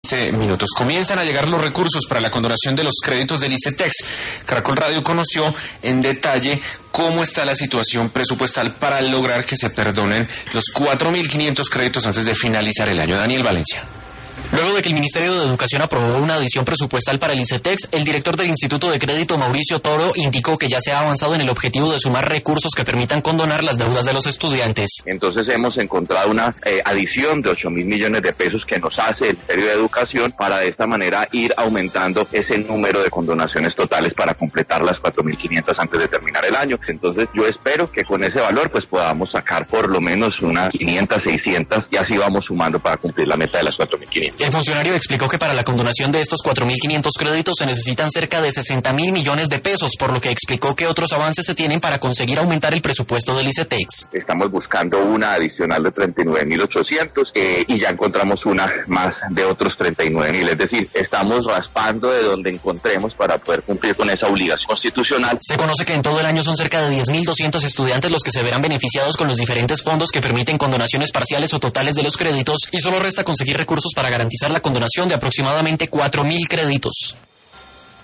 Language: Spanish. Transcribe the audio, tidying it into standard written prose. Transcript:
15 minutos. Comienzan a llegar los recursos para la condonación de los créditos del ICETEX. Caracol Radio conoció en detalle cómo está la situación presupuestal para lograr que se perdonen los 4.500 créditos antes de finalizar el año. Daniel Valencia. Luego de que el Ministerio de Educación aprobó una adición presupuestal para el ICETEX, el director del Instituto de Crédito, Mauricio Toro, indicó que ya se ha avanzado en el objetivo de sumar recursos que permitan condonar las deudas de los estudiantes. Entonces hemos encontrado una adición de 8.000 millones de pesos que nos hace el Ministerio de Educación para de esta manera ir aumentando ese número de condonaciones totales para completar las 4.500 antes de terminar el año. Entonces yo espero que con ese valor pues podamos sacar por lo menos unas 500, 600 y así vamos sumando para cumplir la meta de las 4.500. El funcionario explicó que para la condonación de estos 4.500 créditos se necesitan cerca de 60.000 millones de pesos, por lo que explicó que otros avances se tienen para conseguir aumentar el presupuesto del ICETEX. Estamos buscando una adicional de 39.800 y ya encontramos una más de otros 39.000, es decir, estamos raspando de donde encontremos para poder cumplir con esa obligación constitucional. Se conoce que en todo el año son cerca de 10.200 estudiantes los que se verán beneficiados con los diferentes fondos que permiten condonaciones parciales o totales de los créditos y solo resta conseguir recursos para garantizar la condonación de aproximadamente 4.000 créditos.